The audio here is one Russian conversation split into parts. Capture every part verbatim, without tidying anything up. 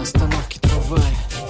остановке трамвая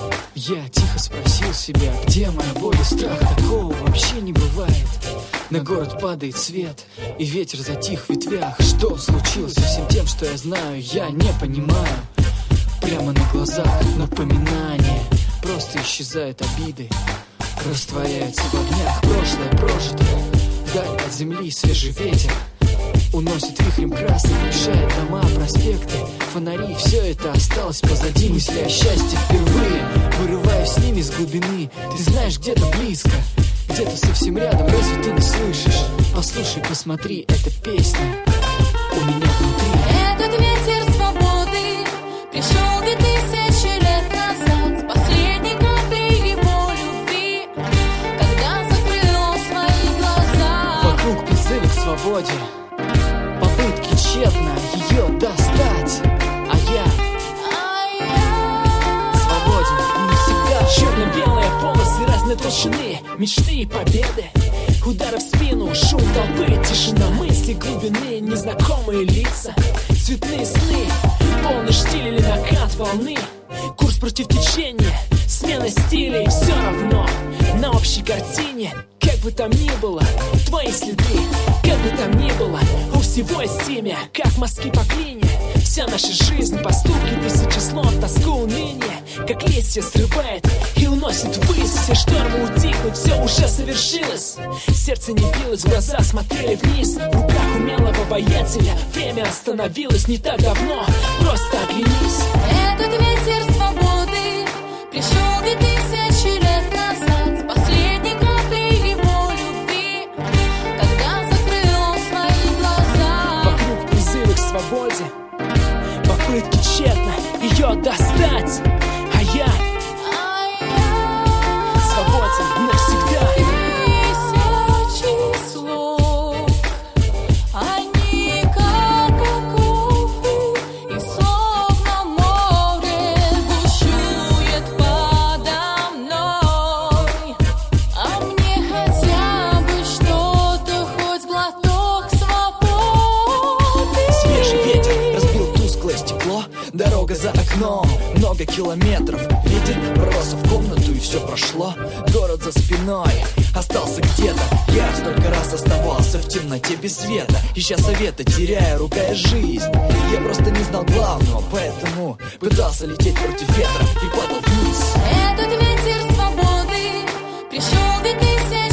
я тихо спросил себя, где моя боль и страх? Такого вообще не бывает. На город падает свет, и ветер затих в ветвях. Что случилось со всем тем, что я знаю, я не понимаю. Прямо на глазах напоминание, просто исчезают обиды, растворяются в огнях. Прошлое прожито, вдаль от земли свежий ветер уносит вихрем красным, мешает дома, проспекты, фонари. Все это осталось позади. Мысли о счастье впервые вырываюсь с ними с глубины. Ты знаешь, где-то близко, где-то совсем рядом. Разве ты не слышишь? Послушай, посмотри, это песня у меня внутри. Этот ветер свободы пришел две тысячи лет назад, с последней каплей его любви, когда закрыл он свои глаза. Вокруг призывы к свободе, попытки тщетно ее достать, а я, А я свободен навсегда. Черно-белые полосы разной толщины, мечты и победы, удары в спину, шум толпы, тишина мысли глубины, незнакомые лица, цветные сны, полный штиль или накат волны, курс против течения, смена стилей, все равно на общей картине. Как бы там ни было, твои следы, как бы там ни было, у всего есть имя, как мазки по глине. Вся наша жизнь, поступки, тысячи слов, тоску, уныние, как листья срывает и уносит ввысь. Все штормы утихли, все уже совершилось. Сердце не билось, глаза смотрели вниз. В руках умелого воятеля время остановилось не так давно, просто оглянись. Этот ветер свободы пришел две тысячи лет назад, с последней каплей его любви, когда закрыл он свои глаза. Вокруг призывы к свободе, попытки тщетно ее достать, а я А я свободен навсегда. тысячи слов, они как оковы, и словно море бушует подо мной. А мне хотя бы что-то, хоть глоток свободы. Свежий ветер разбил тусклое стекло, дорога за окном, много километров. Ветер ворвался в комнату и все прошло. Город за спиной остался где-то. Я столько раз оставался в темноте без света, ища совета, теряя, ругая жизнь. Я просто не знал главного, поэтому пытался лететь против ветра и падал вниз. Этот ветер свободы пришел две тысячи